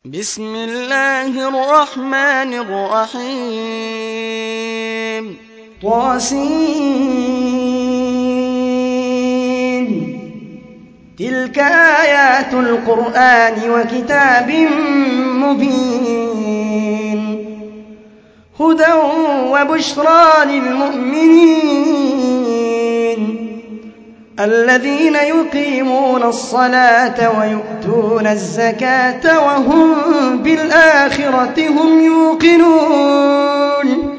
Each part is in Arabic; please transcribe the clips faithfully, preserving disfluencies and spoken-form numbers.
بسم الله الرحمن الرحيم طاسين تلك آيات القرآن وكتاب مبين هدى وبشرى للمؤمنين الذين يقيمون الصلاة ويؤتون الزكاة وهم بالآخرة هم يوقنون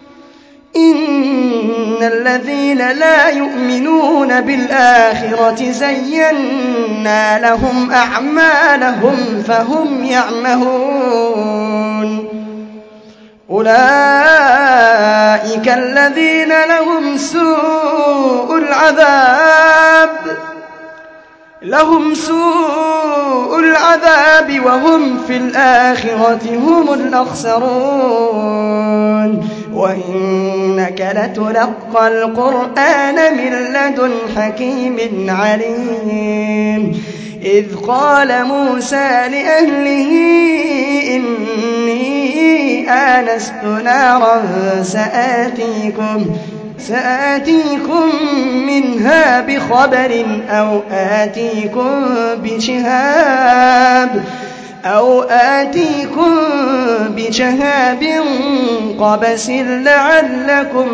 إن الذين لا يؤمنون بالآخرة زينا لهم أعمالهم فهم يعمهون أولئك الذين لهم سوء العذاب لهم سوء العذاب وهم في الآخرة هم الأخسرون وإنك لتلقى القرآن من لدن حكيم عليم إذ قال موسى لأهله إني آنست نارا سآتيكم سآتيكم منها بخبر أو آتيكم بشهاب أو آتيكم بشهاب قبس لعلكم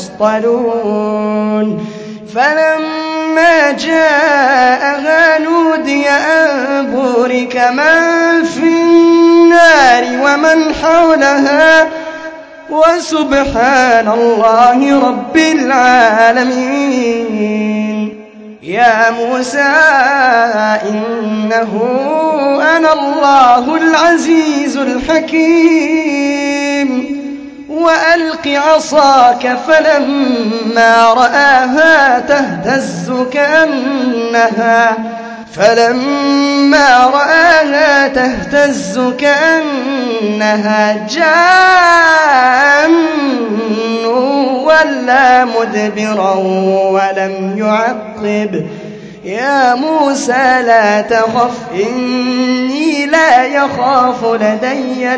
تصطلون فلما جاءها نودي أن بورك من في النار ومن حولها وسبحان الله رب العالمين يا موسى إنه أنا الله العزيز الحكيم وألق عصاك فلما رآها تهتز كأنها فلما رآها تهتز كأنها جان ولا مدبرا ولم يعقب يا موسى لا تخف إني لا يخاف لدي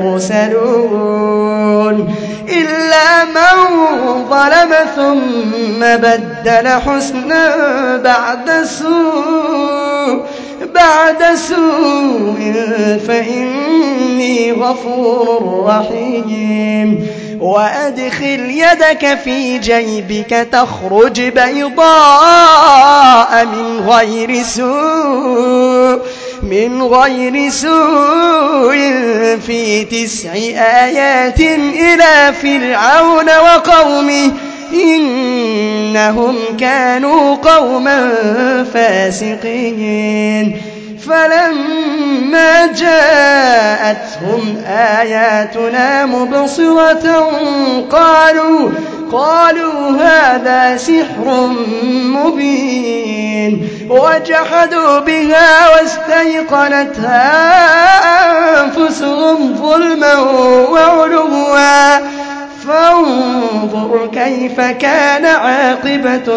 المرسلون إلا من ظلم ثم بدل حسنا بعد سوء بعد سوء فإني غفور رحيم وأدخل يدك في جيبك تخرج بيضاء من غير سوء من غير سوء في تسع آيات إلى فرعون وقومه إنهم كانوا قوما فاسقين فلما جاءتهم آياتنا مبصرة قالوا قالوا هذا سحر مبين وجحدوا بها واستيقنتها أنفسهم ظلما وعلوا فانظر كيف كان عاقبة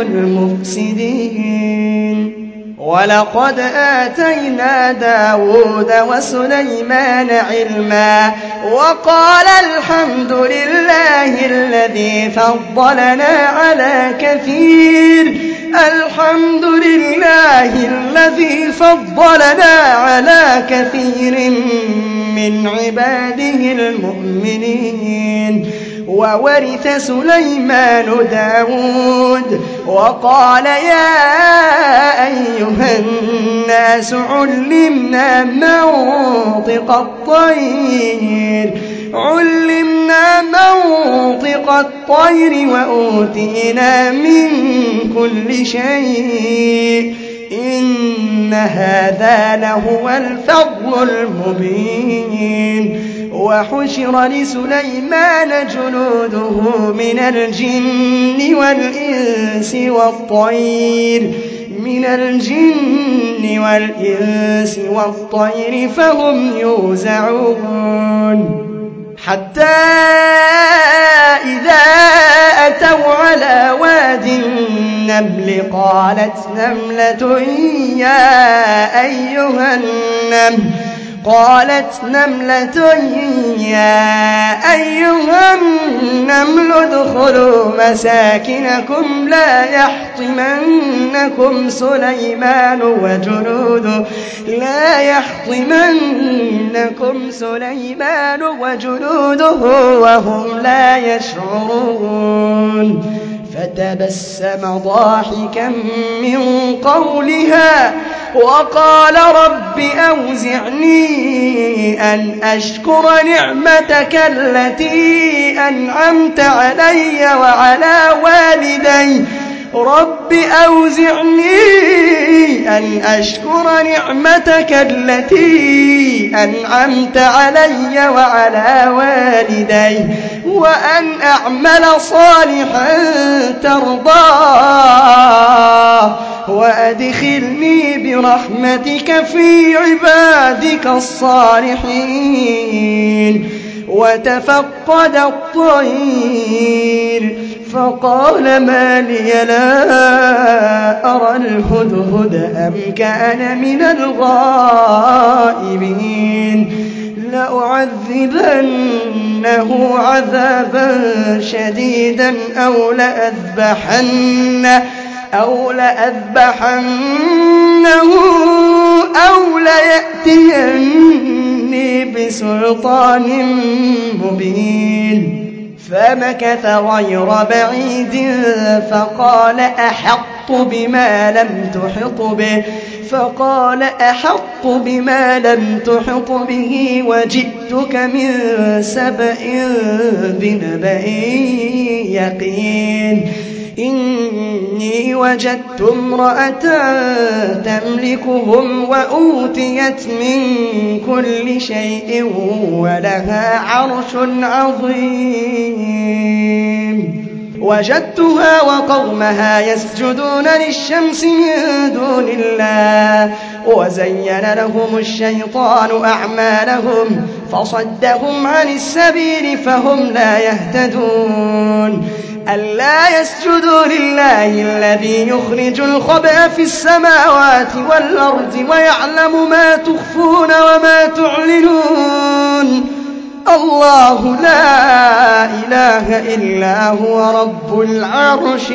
المفسدين ولقد آتينا داود وسليمان علما وقال الحمد لله الذي فضلنا على كثير الحمد لله الذي فضلنا على كثير من عباده المؤمنين وورث سليمان داود وقال يا أيها الناس علمنا منطق الطير علمنا منطق الطير وأوتينا من كل شيء إن هذا لهو الفضل المبين وحشر لسليمان جنوده من الجن والإنس والطير من الجن والإنس والطير فهم يوزعون حتى إذا أتوا على واد النمل قالت نملة يا أيها النمل قالت نملة يا أيها النمل ادخلوا مساكنكم لا يحطمنكم سليمان وجنوده لا يحطمنكم سليمان وجنوده وهم لا يشعرون فتبسم ضاحكا من قولها وقال رب أوزعني أن أشكر نعمتك التي أنعمت علي وعلى والدي رب أوزعني أن أشكر نعمتك التي أنعمت علي وعلى والدي وأن أعمل صالحا ترضاه وأدخلني برحمتك في عبادك الصالحين وتفقد الطير فقال ما لي لا أرى الهدهد أم كان من الغائبين لأعذبنه عذابا شديدا أو لأذبحنه أو لأذبحنه أو ليأتيني بسلطان مبين فمكث غير بعيد فقال أحط بما لم تحط به فقال أحط بما لم تحط به وجئتك من سبأ بنبأ يقين إني وجدت امرأة تملكهم وأوتيت من كل شيء ولها عرش عظيم وجدتها وقومها يسجدون للشمس من دون الله وزين لهم الشيطان أعمالهم فصدهم عن السبيل فهم لا يهتدون ألا يسجدوا لله الذي يخرج الخبأ في السماوات والأرض ويعلم ما تخفون وما تعلنون الله لا إله إلا هو رب العرش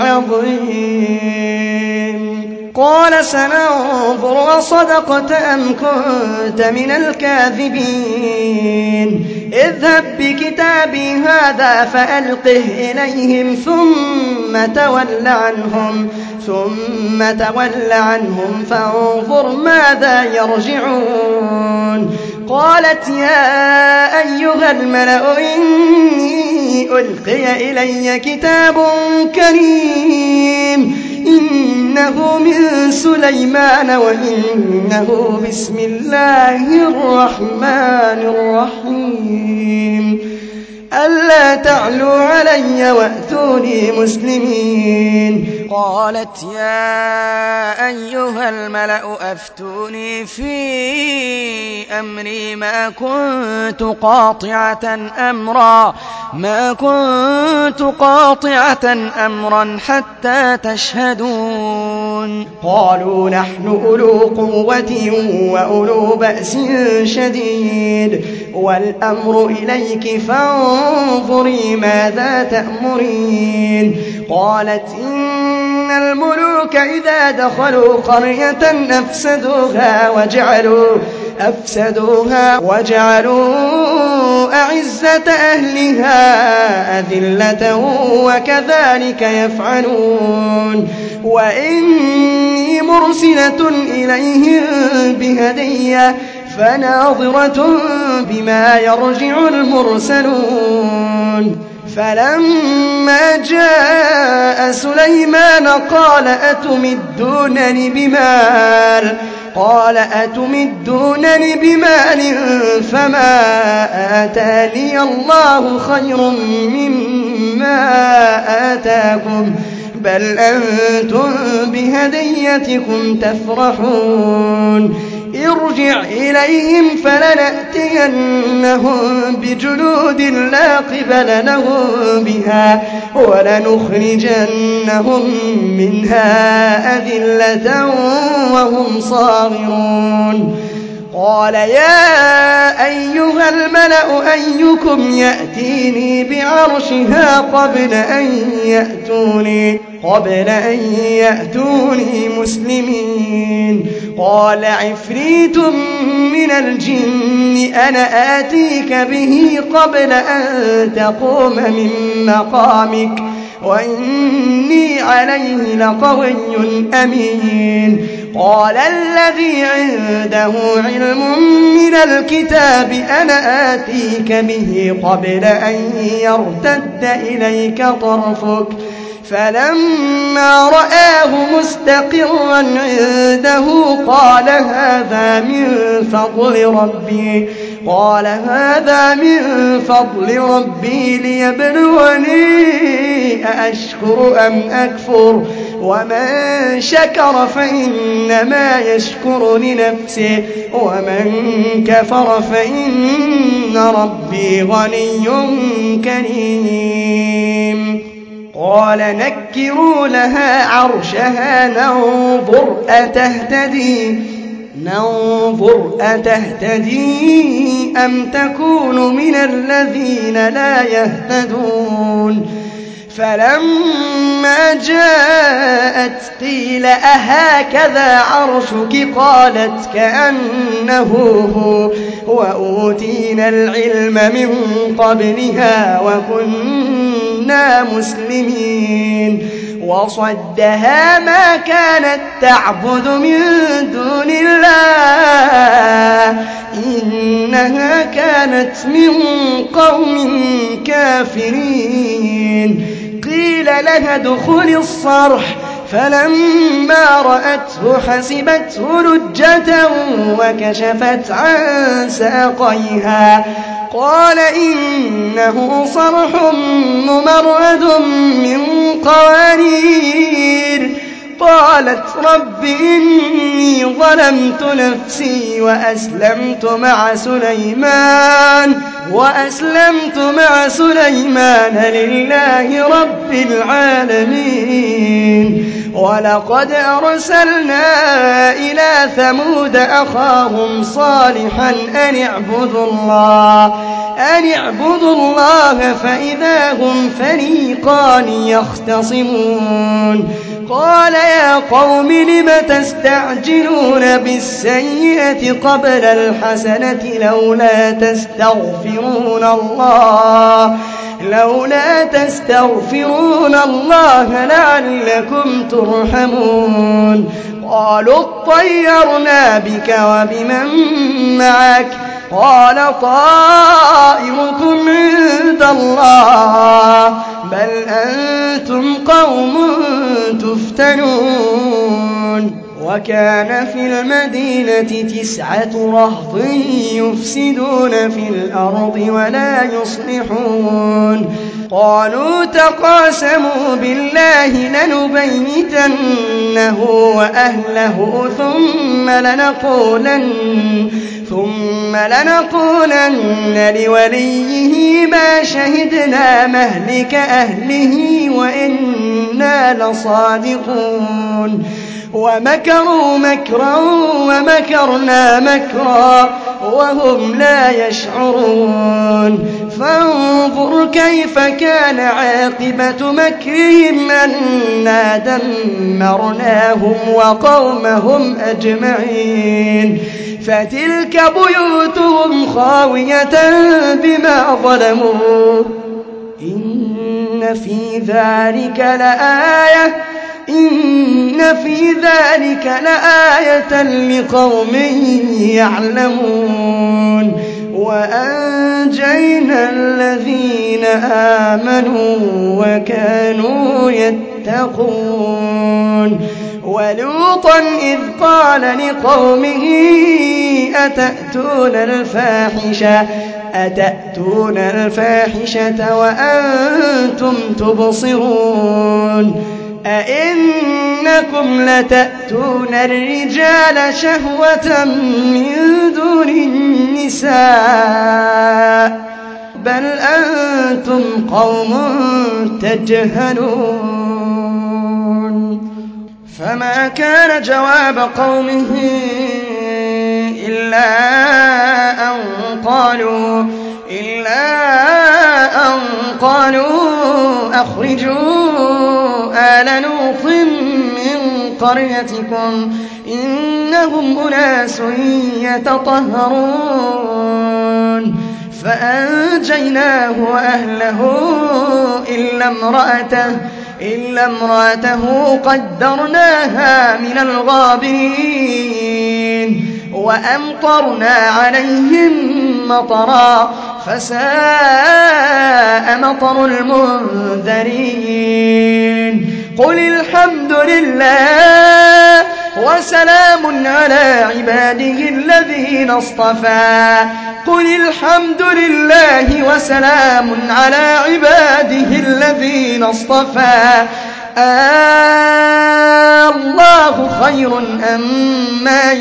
العظيم قال سننظر أصدقت أم كنت من الكاذبين اذهب بكتابي هذا فألقه إليهم ثم تول عنهم ثم تول عنهم فانظر ماذا يرجعون قالت يا أيها الملأ إني ألقي إلي كتاب كريم إنه من سليمان وإنه بسم الله الرحمن الرحيم ألا تعلوا علي وأتوني مسلمين قالت يا أيها الملأ أفتوني في أمري ما كنت قاطعة أمرا ما كنت قاطعة أمرا حتى تشهدون قالوا نحن أولو قوة وأولو بأس شديد والأمر إليك فانظري ماذا تأمرين قالت إن الملوك إذا دخلوا قرية أفسدوها وجعلوا أفسدوها وجعلوا أعزة أهلها أذلة وكذلك يفعلون وإني مرسلة إليهم بهدية فناظرة بما يرجع المرسلون فلما جاء سليمان قال أتمدونني بمال قال أتمدونني بمال فما آتاني الله خير مما آتاكم بل أنتم بهديتكم تفرحون ارجع إليهم فلنأتينهم بجنود لا قبل لهم بها ولنخرجنهم منها أذلة وهم صاغرون قال يا أيها الملأ أيكم يأتيني بعرشها قبل أن يأتوني قبل أن يأتوني مسلمين قال عفريت من الجن أنا آتيك به قبل أن تقوم من مقامك وإني عليه لقوي أمين قال الذي عنده علم من الكتاب أنا آتيك به قبل أن يرتد إليك طرفك فلما رآه مستقرا عنده قال هذا من فضل ربي قال هذا من فضل ربي ليبلوني أأشكر أم أكفر ومن شكر فإنما يشكر لنفسه ومن كفر فإن ربي غني كريم قال نكروا لها عرشها ننظر أتهتدي ننظر أتهتدي أم تكون من الذين لا يهتدون فلما جاءت قيل أهكذا عرشك قالت كأنه هو وأوتينا العلم من قبلها وكنا مسلمين وصدها ما كانت تعبد من دون الله إنها كانت من قوم كافرين قيل لها ادخل الصرح فلما رأته حسبته لجة وكشفت عن ساقيها قال إنه صرح ممرد من قوارير قالت رب إني ظلمت نفسي وأسلمت مع سليمان وأسلمت مع سليمان لله رب العالمين ولقد أرسلنا إلى ثمود أخاهم صالحا أن اعبدوا الله أن اعبدوا الله فإذا هم فريقان يختصمون قال يا قوم لم تستعجلون بالسيئة قبل الحسنة لولا تستغفرون الله لولا تستغفرون الله لعلكم ترحمون قالوا اطيرنا بك وبمن معك قال طائركم عند الله بل أنتم قوم تفتنون وكان في المدينة تسعة رهط يفسدون في الأرض ولا يصلحون قالوا تقاسموا بالله لنبيتنه وأهله ثم لنقولن ثم لنقولن لوليه ما شهدنا مهلك أهله وإنا لصادقون ومكروا مكرا ومكرنا مكرا وهم لا يشعرون فانظر كيف كان عاقبة مكرهم أنا دمرناهم وقومهم أجمعين فتلك بيوتهم خاوية بما ظلموا إن في ذلك لآية إن في ذلك لآية لقوم يعلمون وأنجينا الذين آمنوا وكانوا يتقون ولوطا إذ قال لقومه أتأتون الفاحشة أتأتون الفاحشة وأنتم تبصرون أئنكم لتأتون الرجال شهوة من دون النساء بل أنتم قوم تجهلون فما كان جواب قومه إلا أن قالوا إلا أن قالوا أخرجوا آل لوط من قريتكم إنهم أناس يتطهرون فأنجيناه وأهله إلا امرأته إلا امرأته قدرناها من الغابرين وأمطرنا عليهم مطرا فساء مطر المنذرين قل الحمد لله وسلام على عباده الذين اصطفى قل الحمد لله وسلام على عباده الذين اصطفى الله خير أما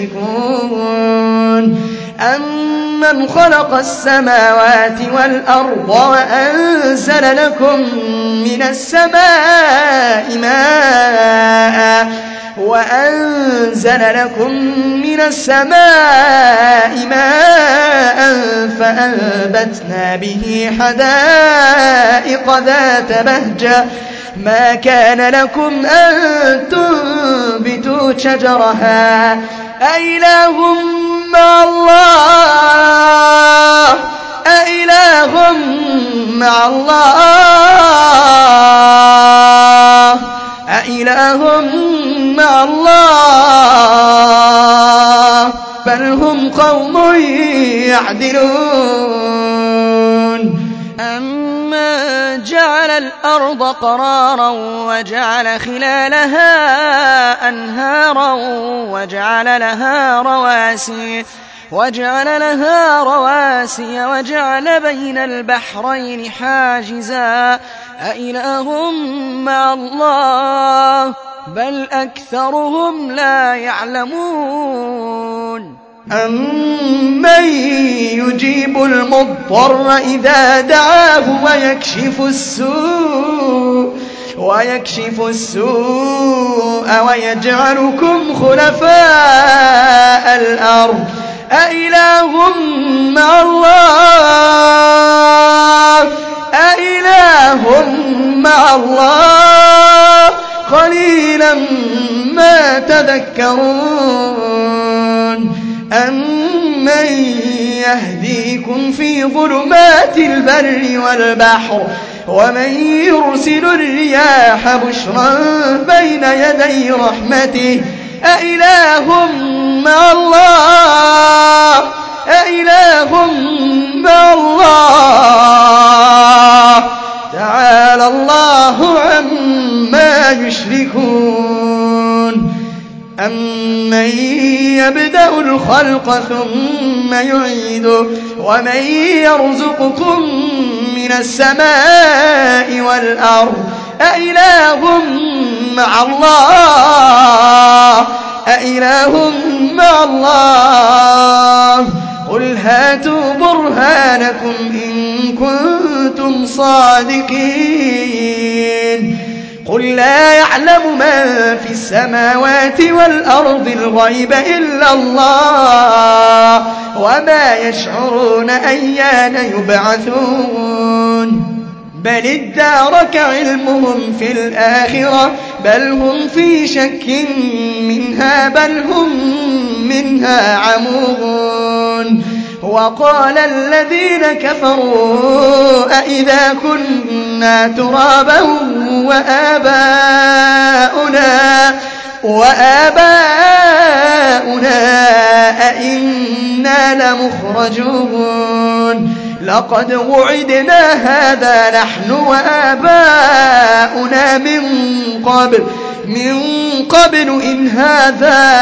يشركون أمن خلق السماوات والأرض وأنزل لكم من السماء ماء وأنزل لكم من السماء ماء فأنبتنا به حدائق ذات بهجة ما كان لكم أن تنبتوا شجرها أإله مع الله أإله مع الله أإله مع الله بل هم قوم يعدلون أمن جعل الأرض قرارا وجعل خلالها أنهارا وجعل لها رواسي وجعل لها رواسي وجعل بين البحرين حاجزا أإله مع الله بل أكثرهم لا يعلمون أمن يجيب المضطر إذا دعاه ويكشف السوء ويكشف السوء ويجعلكم خلفاء الأرض أإله مع الله أإله مع الله قليلا ما تذكرون أمن يهديكم في ظلمات البر والبحر ومن يرسل الرياح بشرا بين يدي رحمته أإله مع الله أإله مع الله تعالى الله عما يشركون أمن يبدأ الخلق ثم يعيده ومن يرزقكم من السماء والأرض أإله مع الله أإله مع الله قل هاتوا برهانكم إن كنتم صادقين قل لا يعلم من في السماوات والأرض الغيب إلا الله وما يشعرون أيان يبعثون بل ادارك علمهم في الآخرة بل هم في شك منها بل هم منها عمون وقال الذين كفروا أئذا كنا ترابا وآباؤنا وآباؤنا أئنا لمخرجون لقد وعدنا هذا نحن وآباؤنا من قبل من قبل إن هذا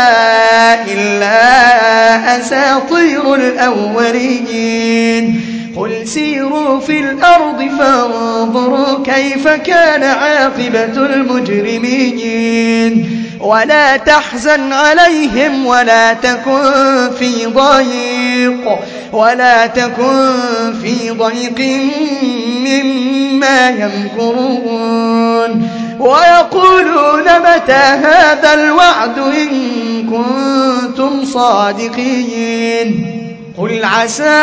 إلا أساطير الأولين قل سيروا في الأرض فانظروا كيف كان عاقبة المجرمين ولا تحزن عليهم ولا تكن في ضيق ولا تكن في ضيق مما يمكرون ويقولون متى هذا الوعد إن كنتم صادقين قل عسى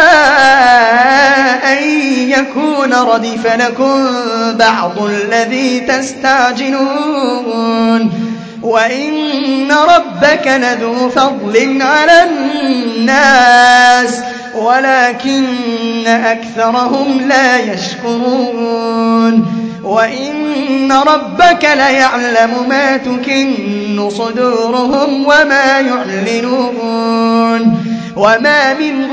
أن يكون ردف لكم بعض الذي تستعجلون وإن ربك لذو فضل على الناس ولكن أكثرهم لا يشكرون وإن ربك ليعلم ما تكن صدورهم وما يعلنون وما من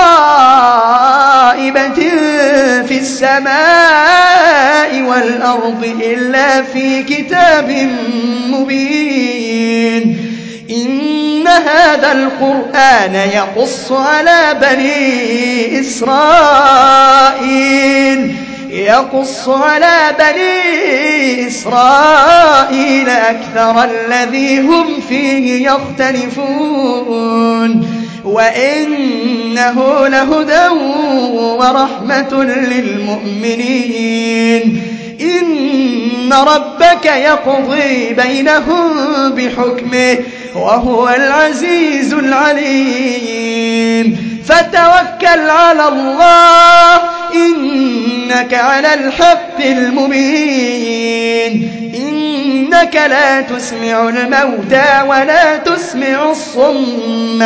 غائبة في السماء والأرض إلا في كتاب مبين إن هذا القرآن يقص على بني إسرائيل يقص على بني إسرائيل أكثر الذي هم فيه يختلفون وإنه لهدى ورحمة للمؤمنين إن ربك يقضي بينهم بحكمه وهو العزيز العليم فتوكل على الله إنك على الحق المبين إنك لا تسمع الموتى ولا تسمع الصم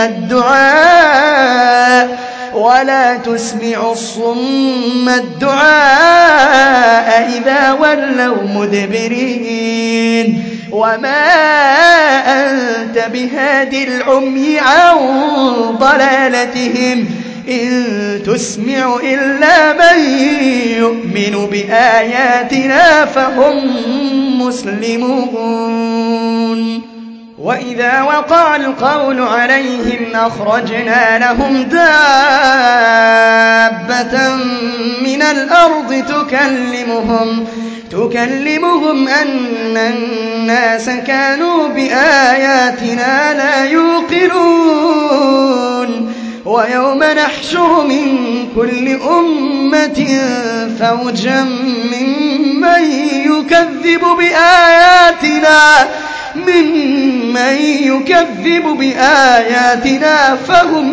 الدعاء ولا تسمع الصم الدعاء إذا ولوا مدبرين وما أنت بهادي العمي عن ضلالتهم إن تسمع إلا من يؤمن بآياتنا فهم مسلمون وإذا وقع القول عليهم أخرجنا لهم دابة من الأرض تكلمهم تكلمهم أن الناس كانوا بآياتنا لا يوقنون ويوم نحشر من كل أمة فوجا ممن يكذب بآياتنا ممن يكذب بآياتنا فهم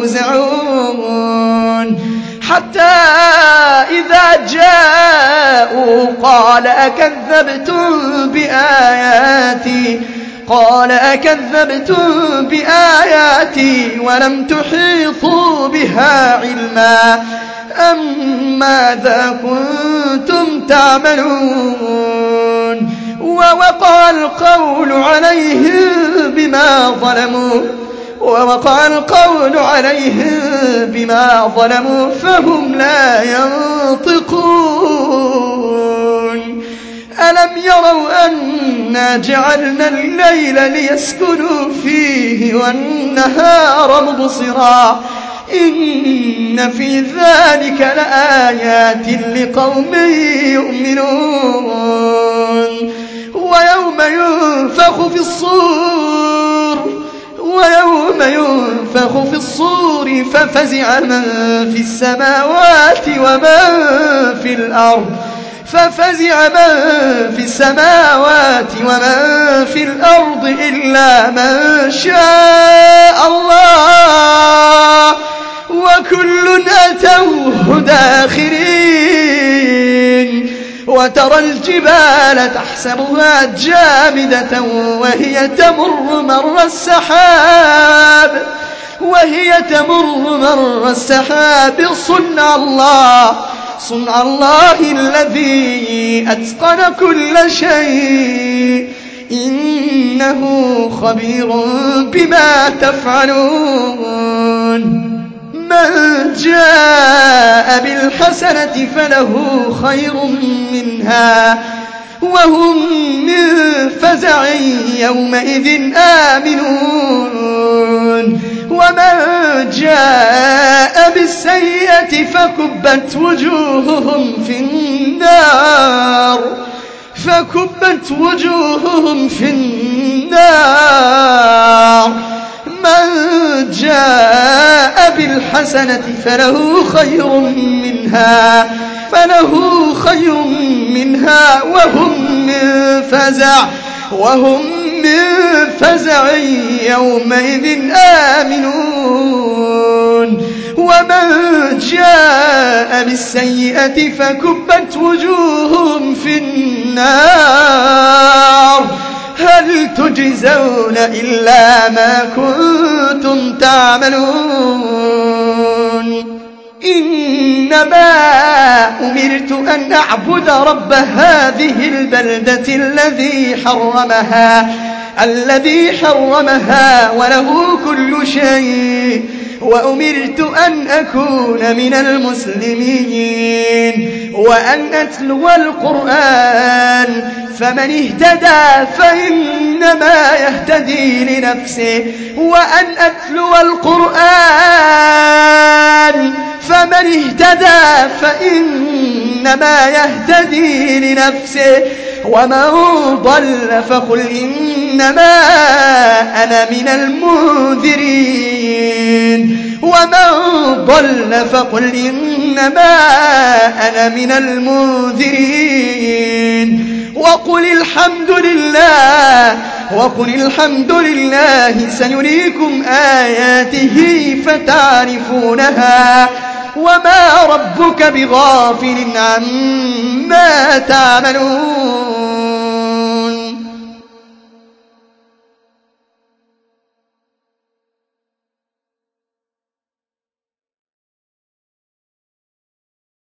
يوزعون حتى إذا جاءوا قال أكذبتم بآياتي قال أكذبتم بآياتي ولم تحيطوا بها علما أم ماذا كنتم تعملون ووقع القول عليهم بما ظلموا ووقع القول عليهم بما ظلموا فهم لا ينطقون ألم يروا أنا جعلنا الليل ليسكنوا فيه والنهار مبصرا إن في ذلك لآيات لقوم يؤمنون ويوم ينفخ في الصور ويوم ينفخ في الصور ففزع من في السماوات ومن في الأرض ففزع من في السماوات ومن في الأرض إلا من شاء الله وكل أتوه داخرين وترى الجبال تحسبها جامدة وهي تمر مر السحاب وهي تمر مر السحاب صنع الله صنع الله الذي أتقن كل شيء إنه خبير بما تفعلون من جاء بالحسنة فله خير منها وهم من فزع يومئذ آمنون ومن جاء بالسيئة فكبت وجوههم في النار فكبت وجوههم في النار من جاء بالحسنة فله خير منها فله خير منها وهم من فزع وهم من فزع يومئذ آمنون ومن جاء بالسيئة فكبت وجوههم في النار هل تجزون إلا ما كنتم تعملون إنما أمرت أن أعبد رب هذه البلدة الذي حرمها الذي حرمها وله كل شيء وأمرت أن أكون من المسلمين وأن أتلو القرآن فمن اهتدى فإنما يهتدي لنفسه وأن أتلو القرآن فمن اهتدى فإنما يهتدي لنفسه ومن ضل فقل إنما أنا من المنذرين ومن ضل فقل إنما أنا من المنذرين وقل الحمد لله وقل الحمد لله سيريكم آياته فتعرفونها وما ربك بغافل عما تعملون